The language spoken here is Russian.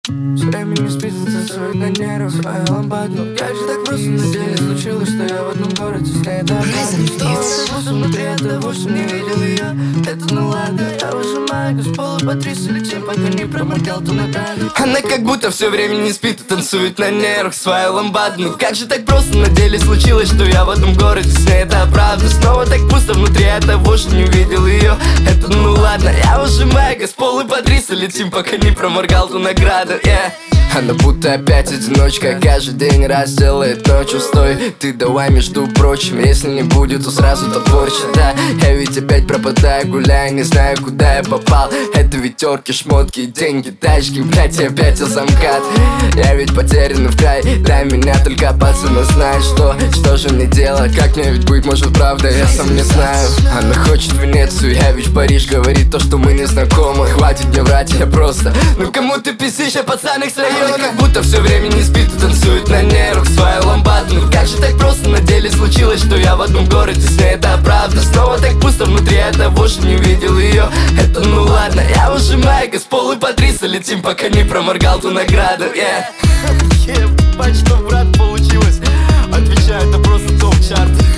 Все время не спит, танцует на нервах своя лампада. Ну как же так просто на деле случилось, что я в одном городе с ней до обратно. Внутри того, что не видел ее. Это ну ладно, я выжимаю с пола по 300 летим, пока не проморгал ту награду. Она как будто все время не спит и танцует на нервах своя ламбада. Ну как же так просто на деле случилось, что я в одном городе с ней, это правда. Снова так пусто внутри того, что не видел ее. Это ну ладно, я выжимаю с пола по 300 летим, пока не проморгал ту награду. Она будто опять одиночка, каждый день раз делает ночью. Стой, ты давай, между прочим, если не будет, то сразу то порча. Да, я ведь опять пропадаю, гуляю, не знаю, куда я попал. Это ведь терки, шмотки, деньги, тачки, блять, я опять замкат. Я ведь потерян в край, для меня только пацаны знают, что же мне делать, как мне ведь быть, может правда, я сам не знаю. Она хочет в Венецию, я ведь в Париж, говорит то, что мы не знакомы. Хватит мне врать, я просто, ну кому ты пиздишь, а пацаны их свои. Она как будто все время не спит и танцует на нервах своя ламбада. Ну как же так просто на деле случилось, что я в одном городе с ней, это правда. Снова так пусто внутри того, что не видел ее. Это ну ладно, я выжимаю с пола по 300 летим, пока не проморгал ту награду. Ебать, что, брат, получилось. Отвечаю, это просто топ-чарт.